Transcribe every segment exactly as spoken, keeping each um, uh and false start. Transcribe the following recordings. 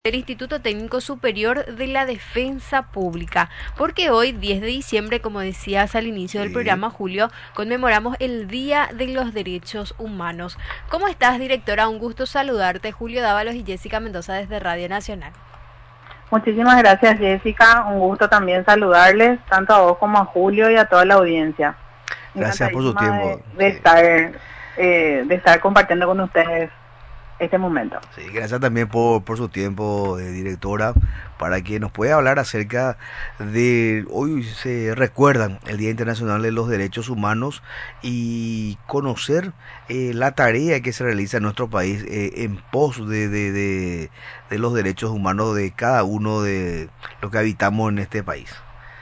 Del Instituto Técnico Superior de la Defensa Pública, porque hoy, diez de diciembre, como decías al inicio del Sí. programa, Julio, conmemoramos el Día de los Derechos Humanos. ¿Cómo estás, directora? Un gusto saludarte, Julio Dávalos y Jessica Mendoza desde Radio Nacional. Muchísimas gracias, Jessica. Un gusto también saludarles, tanto a vos como a Julio y a toda la audiencia. Gracias por su Encantadísima tiempo. De, de Sí. estar, eh, de estar compartiendo con ustedes este momento. Sí, gracias también por, por su tiempo, eh, directora, para que nos pueda hablar acerca de, hoy se recuerdan el Día Internacional de los Derechos Humanos y conocer eh, la tarea que se realiza en nuestro país eh, en pos de, de, de, de los derechos humanos de cada uno de los que habitamos en este país.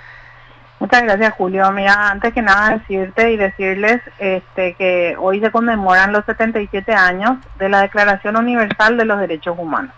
Muchas gracias, Julio. Mira, antes que nada decirte y decirles este, que hoy se conmemoran los setenta y siete años de la Declaración Universal de los Derechos Humanos.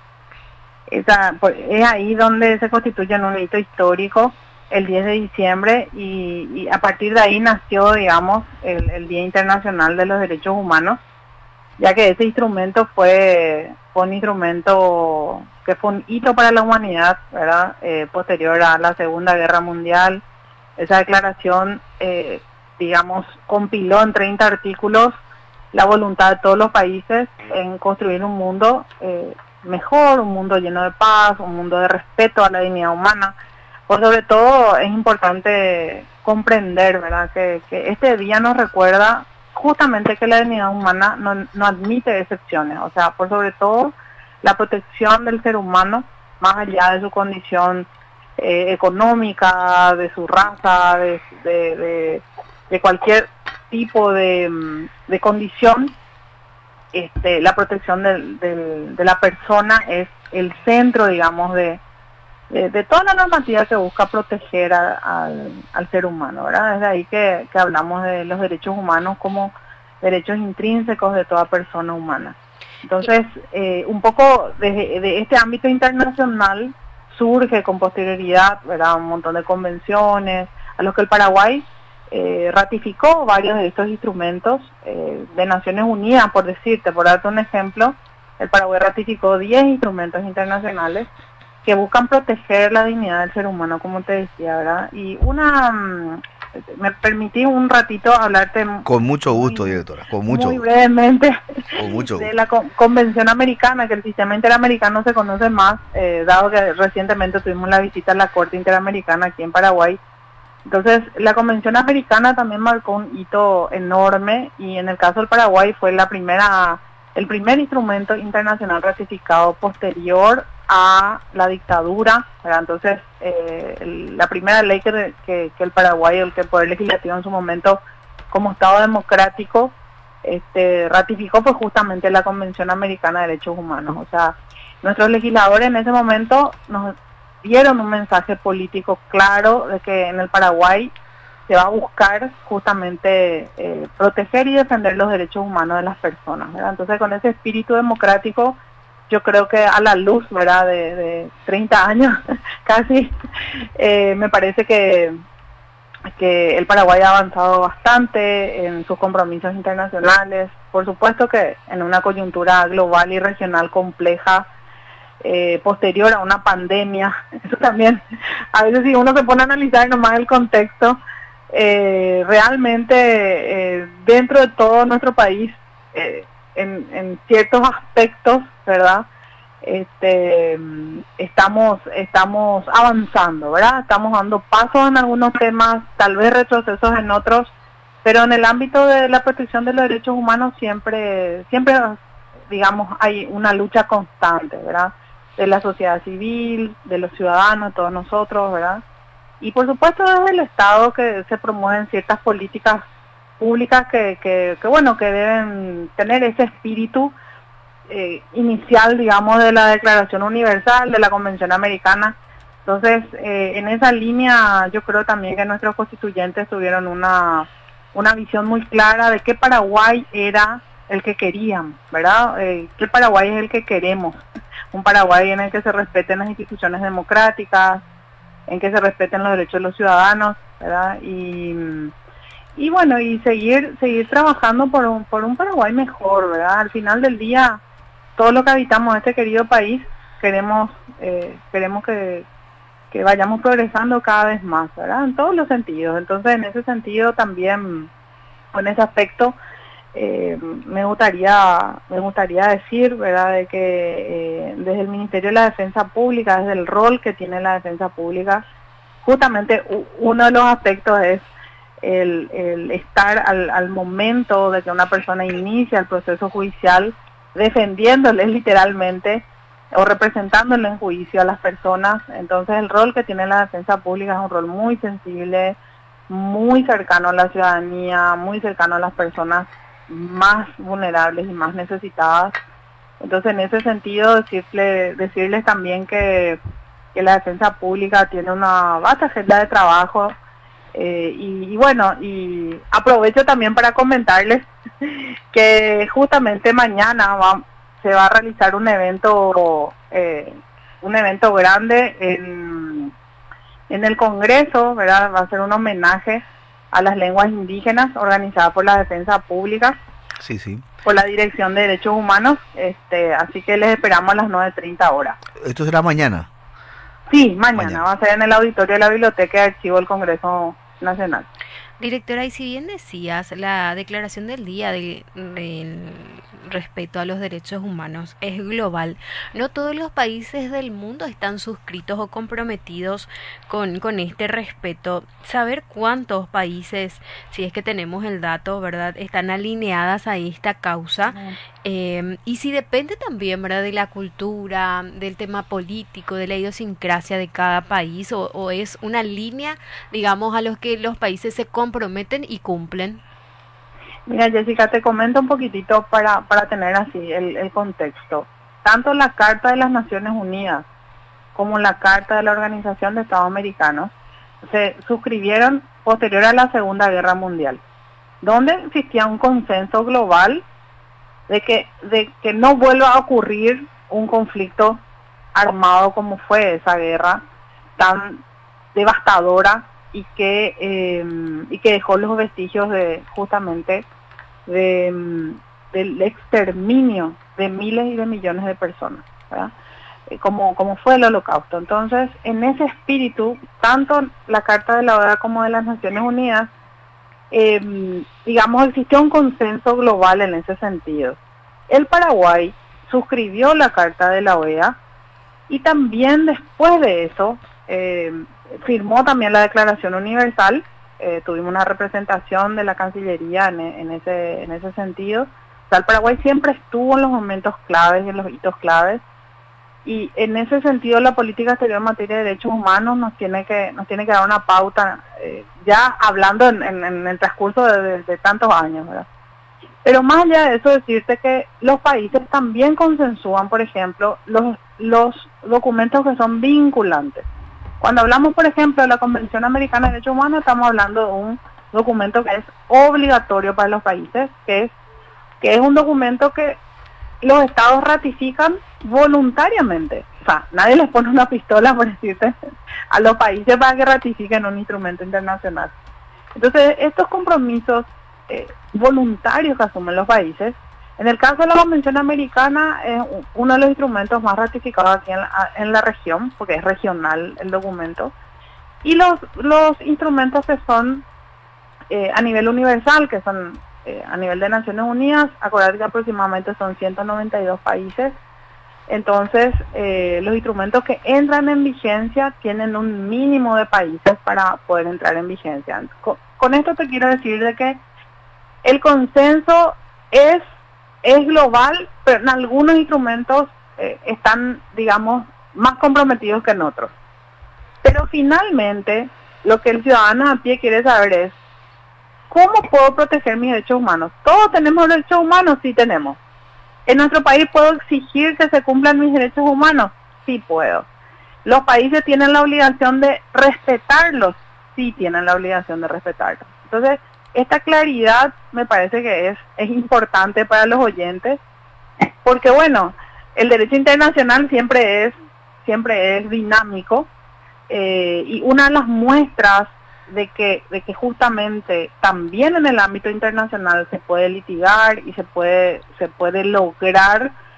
Esa, pues, es ahí donde se constituye un hito histórico el diez de diciembre y, y a partir de ahí nació, digamos, el, el Día Internacional de los Derechos Humanos, ya que ese instrumento fue, fue un instrumento que fue un hito para la humanidad, ¿verdad? Eh, posterior a la Segunda Guerra Mundial. Esa declaración, eh, digamos, compiló en treinta artículos la voluntad de todos los países en construir un mundo eh, mejor, un mundo lleno de paz, un mundo de respeto a la dignidad humana. Por sobre todo es importante comprender, ¿verdad?, que, que este día nos recuerda justamente que la dignidad humana no, no admite excepciones. O sea, por sobre todo la protección del ser humano, más allá de su condición Eh, económica, de su raza, de, de, de, de cualquier tipo de, de condición, este, la protección del, del, de la persona es el centro, digamos, de, de, de toda la normativa que busca proteger a, a, al ser humano, ¿verdad? Desde ahí que, que hablamos de los derechos humanos como derechos intrínsecos de toda persona humana. Entonces, eh, un poco de, de este ámbito internacional surge con posterioridad, ¿verdad?, un montón de convenciones, a los que el Paraguay eh, ratificó varios de estos instrumentos eh, de Naciones Unidas, por decirte, por darte un ejemplo. El Paraguay ratificó diez instrumentos internacionales que buscan proteger la dignidad del ser humano, como te decía, ¿verdad? Y una, me permití un ratito hablarte Con mucho gusto, muy, directora, con mucho muy gusto. brevemente Con mucho de gusto. la con Convención Americana, que el sistema interamericano se conoce más, eh, dado que recientemente tuvimos la visita a la Corte Interamericana aquí en Paraguay. Entonces, la Convención Americana también marcó un hito enorme y en el caso del Paraguay fue la primera, el primer instrumento internacional ratificado posterior a la dictadura, ¿verdad? Entonces, eh, el, la primera ley que, que, que el Paraguay, el que el Poder Legislativo en su momento, como Estado democrático, este, ratificó fue justamente la Convención Americana de Derechos Humanos. O sea, nuestros legisladores en ese momento nos dieron un mensaje político claro de que en el Paraguay se va a buscar justamente eh, proteger y defender los derechos humanos de las personas, ¿verdad? Entonces, con ese espíritu democrático, yo creo que a la luz, ¿verdad?, de, de treinta años casi, eh, me parece que, que el Paraguay ha avanzado bastante en sus compromisos internacionales. Por supuesto que en una coyuntura global y regional compleja, eh, posterior a una pandemia, eso también, a veces si uno se pone a analizar nomás el contexto, eh, realmente eh, dentro de todo nuestro país, eh, En, en ciertos aspectos, ¿verdad?, este, estamos estamos avanzando, ¿verdad? Estamos dando pasos en algunos temas, tal vez retrocesos en otros, pero en el ámbito de la protección de los derechos humanos siempre, siempre, digamos, hay una lucha constante, ¿verdad?, de la sociedad civil, de los ciudadanos, de todos nosotros, ¿verdad? Y por supuesto desde el Estado que se promueven ciertas políticas públicas que, que, que bueno, que deben tener ese espíritu eh, inicial, digamos, de la Declaración Universal, de la Convención Americana. Entonces, eh, en esa línea yo creo también que nuestros constituyentes tuvieron una, una visión muy clara de qué Paraguay era el que querían, ¿verdad? Eh, qué Paraguay es el que queremos. Un Paraguay en el que se respeten las instituciones democráticas, en que se respeten los derechos de los ciudadanos, ¿verdad? Y... y bueno, y seguir seguir trabajando por un, por un Paraguay mejor, ¿verdad? Al final del día, todo lo que habitamos este querido país queremos eh, queremos que, que vayamos progresando cada vez más, ¿verdad? En todos los sentidos. Entonces, en ese sentido también, en ese aspecto, eh, me gustaría me gustaría decir, ¿verdad?, de que eh, desde el Ministerio de la Defensa Pública, desde el rol que tiene la Defensa Pública, justamente uno de los aspectos es el, el estar al, al momento de que una persona inicia el proceso judicial, defendiéndole literalmente o representándole en juicio a las personas. Entonces el rol que tiene la Defensa Pública es un rol muy sensible, muy cercano a la ciudadanía, muy cercano a las personas más vulnerables y más necesitadas. Entonces, en ese sentido, decirle, decirles también que, que la Defensa Pública tiene una vasta agenda de trabajo, eh, y, y bueno, y aprovecho también para comentarles que justamente mañana va, se va a realizar un evento, eh, un evento grande en, en el Congreso, ¿verdad? Va a ser un homenaje a las lenguas indígenas, organizada por la Defensa Pública, sí, sí, por la Dirección de Derechos Humanos, este, así que les esperamos a las nueve treinta horas. ¿Esto será mañana? Sí, mañana, mañana, va a ser en el auditorio de la Biblioteca de Archivo del Congreso Nacional. Directora, y si bien decías, la declaración del día de, de respeto a los derechos humanos es global, no todos los países del mundo están suscritos o comprometidos con, con este respeto. Saber cuántos países, si es que tenemos el dato, ¿verdad?, están alineadas a esta causa, uh-huh. eh, y si depende también, ¿verdad?, de la cultura, del tema político, de la idiosincrasia de cada país, o, o es una línea, digamos, a los que los países se comprometen y cumplen. Mira, Jessica, te comento un poquitito para, para tener así el, el contexto. Tanto la Carta de las Naciones Unidas como la Carta de la Organización de Estados Americanos se suscribieron posterior a la Segunda Guerra Mundial, donde existía un consenso global de que, de que no vuelva a ocurrir un conflicto armado como fue esa guerra tan devastadora y que eh, y que dejó los vestigios de justamente de del exterminio de miles y de millones de personas, ¿verdad?, eh, como como fue el Holocausto. Entonces, en ese espíritu, tanto la Carta de la O E A como de las Naciones Unidas, eh, digamos, existió un consenso global en ese sentido. El Paraguay suscribió la Carta de la O E A y también después de eso eh, firmó también la Declaración Universal. Eh, tuvimos una representación de la Cancillería en, en ese en ese sentido. O sea, el Paraguay siempre estuvo en los momentos claves y en los hitos claves, y en ese sentido la política exterior en materia de derechos humanos nos tiene que nos tiene que dar una pauta, eh, ya hablando en, en, en el transcurso de, de, de tantos años, ¿verdad? Pero más allá de eso, decirte que los países también consensúan, por ejemplo, los los documentos que son vinculantes. Cuando hablamos, por ejemplo, de la Convención Americana de Derechos Humanos, estamos hablando de un documento que es obligatorio para los países, que es que es un documento que los estados ratifican voluntariamente. O sea, nadie les pone una pistola, por decirte, a los países para que ratifiquen un instrumento internacional. Entonces, estos compromisos eh, voluntarios que asumen los países, en el caso de la Convención Americana, es uno de los instrumentos más ratificados aquí en la, en la región, porque es regional el documento, y los los instrumentos que son eh, a nivel universal, que son eh, a nivel de Naciones Unidas, acordar que aproximadamente son ciento noventa y dos países. Entonces, eh, los instrumentos que entran en vigencia tienen un mínimo de países para poder entrar en vigencia. Con, con esto te quiero decir de que el consenso es es global, pero en algunos instrumentos eh, están, digamos, más comprometidos que en otros. Pero finalmente, lo que el ciudadano a pie quiere saber es, ¿cómo puedo proteger mis derechos humanos? ¿Todos tenemos derechos humanos? Sí tenemos. ¿En nuestro país puedo exigir que se cumplan mis derechos humanos? Sí puedo. ¿Los países tienen la obligación de respetarlos? Sí tienen la obligación de respetarlos. Entonces, esta claridad me parece que es, es importante para los oyentes, porque bueno, el derecho internacional siempre es, siempre es dinámico, eh, y una de las muestras de que, de que justamente también en el ámbito internacional se puede litigar y se puede, se puede lograr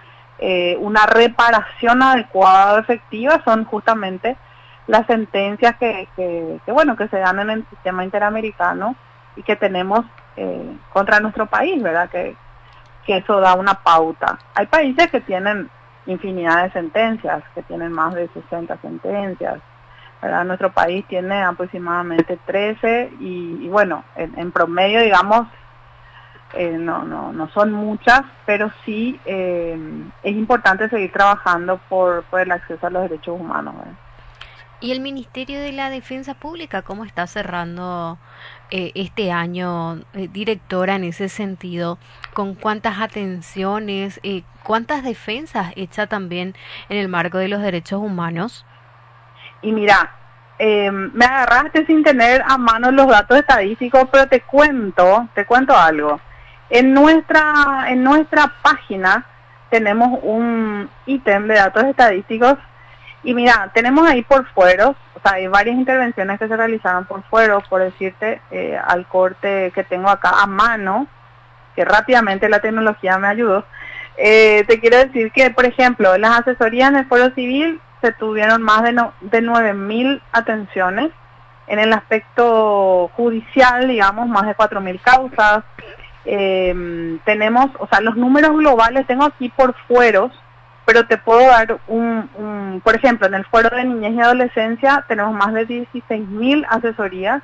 eh, una reparación adecuada o efectiva son justamente las sentencias que, que, que, bueno, que se dan en el sistema interamericano y que tenemos eh, contra nuestro país, ¿verdad? Que, que eso da una pauta. Hay países que tienen infinidad de sentencias, que tienen más de sesenta sentencias, ¿verdad? Nuestro país tiene aproximadamente trece y, y bueno, en, en promedio, digamos, eh, no, no, no son muchas, pero sí eh, es importante seguir trabajando por, por el acceso a los derechos humanos, ¿verdad? ¿Y el Ministerio de la Defensa Pública cómo está cerrando eh, este año, eh, directora, en ese sentido? ¿Con cuántas atenciones, eh, cuántas defensas hecha también en el marco de los derechos humanos? Y mira, eh, me agarraste sin tener a mano los datos estadísticos, pero te cuento, te cuento algo. En nuestra, en nuestra página tenemos un ítem de datos estadísticos. Y mira, tenemos ahí por fueros, o sea, hay varias intervenciones que se realizaron por fueros, por decirte, eh, al corte que tengo acá a mano, que rápidamente la tecnología me ayudó. Eh, te quiero decir que, por ejemplo, las asesorías en el Fuero Civil se tuvieron más de, no, de nueve mil atenciones. En el aspecto judicial, digamos, más de cuatro mil causas. Eh, tenemos, o sea, los números globales tengo aquí por fueros, pero te puedo dar un, un, por ejemplo, en el Fuero de Niñez y Adolescencia tenemos más de dieciséis mil asesorías,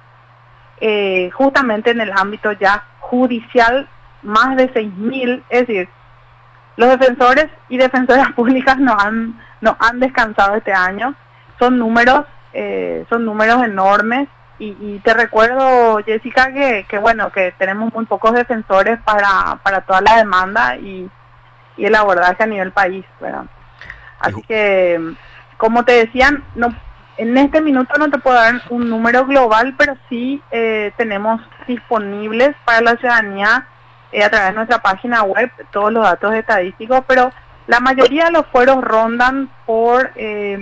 eh, justamente en el ámbito ya judicial, más de seis mil, es decir, los defensores y defensoras públicas no han, no han descansado este año, son números, eh, son números enormes, y, y te recuerdo, Jessica, que, que bueno, que tenemos muy pocos defensores para, para toda la demanda, y y el abordaje a nivel país, ¿verdad? Así que, como te decían, no, en este minuto no te puedo dar un número global, pero sí eh, tenemos disponibles para la ciudadanía eh, a través de nuestra página web todos los datos estadísticos, pero la mayoría de los fueros rondan por eh,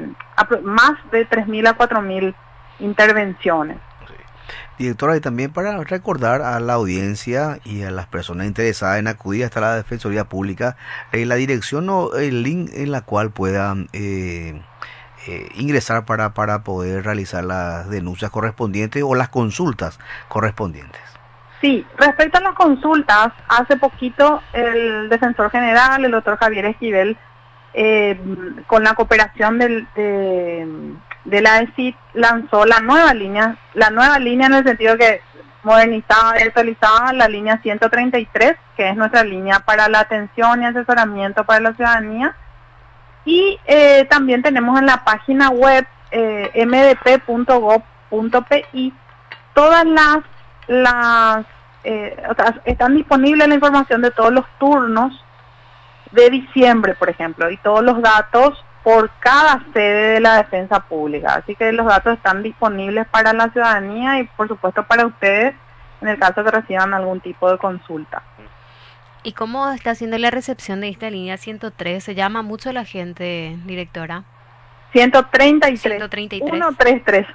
más de tres mil a cuatro mil intervenciones. Directora, y también para recordar a la audiencia y a las personas interesadas en acudir hasta la Defensoría Pública, eh, la dirección o el link en la cual puedan eh, eh, ingresar para, para poder realizar las denuncias correspondientes o las consultas correspondientes. Sí, respecto a las consultas, hace poquito el defensor general, el doctor Javier Esquivel, eh, con la cooperación del... De, de la E S I D, lanzó la nueva línea, la nueva línea en el sentido que modernizada y actualizada, la línea ciento treinta y tres, que es nuestra línea para la atención y asesoramiento para la ciudadanía, y eh, también tenemos en la página web eh, m d p punto gov punto p i todas las, las eh, o sea, están disponibles la información de todos los turnos de diciembre, por ejemplo, y todos los datos por cada sede de la defensa pública. Así que los datos están disponibles para la ciudadanía y por supuesto para ustedes en el caso que reciban algún tipo de consulta. ¿Y cómo está haciendo la recepción de esta línea ciento tres? ¿Se llama mucho la gente, directora? ciento treinta y tres. ciento treinta y tres. ciento treinta y tres.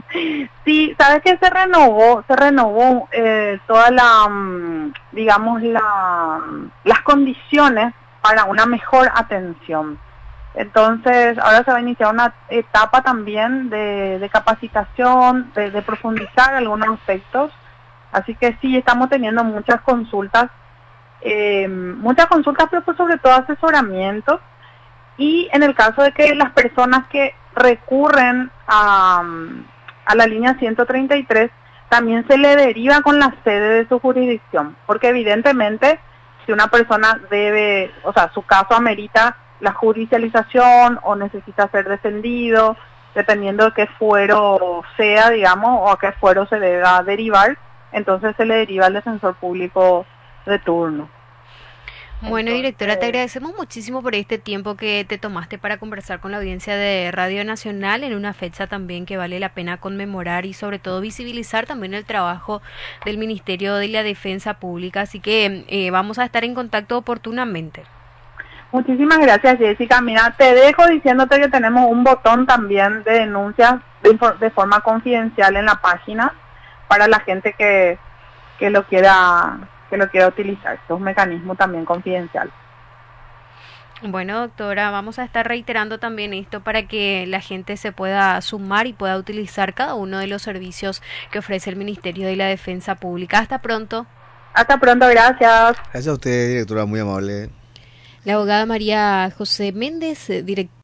Sí, sabes que se renovó, se renovó eh, toda la, digamos, la, las condiciones para una mejor atención. Entonces, ahora se va a iniciar una etapa también de, de capacitación, de, de profundizar algunos aspectos. Así que sí, estamos teniendo muchas consultas, eh, muchas consultas, pero pues sobre todo asesoramientos. Y en el caso de que las personas que recurren a, a la línea ciento treinta y tres, también se le deriva con la sede de su jurisdicción. Porque evidentemente, si una persona debe, o sea, su caso amerita la judicialización o necesita ser defendido, dependiendo de qué fuero sea, digamos, o a qué fuero se deba derivar, entonces se le deriva al defensor público de turno. Bueno, directora, te agradecemos muchísimo por este tiempo que te tomaste para conversar con la audiencia de Radio Nacional en una fecha también que vale la pena conmemorar y sobre todo visibilizar también el trabajo del Ministerio de la Defensa Pública, así que eh, vamos a estar en contacto oportunamente. Muchísimas gracias, Jessica. Mira, te dejo diciéndote que tenemos un botón también de denuncias de, de forma confidencial en la página para la gente que, que lo quiera que lo quiera utilizar. Es un mecanismo también confidencial. Bueno, doctora, vamos a estar reiterando también esto para que la gente se pueda sumar y pueda utilizar cada uno de los servicios que ofrece el Ministerio de la Defensa Pública. Hasta pronto. Hasta pronto, gracias. Gracias a usted, directora, muy amable. La abogada María José Méndez, directora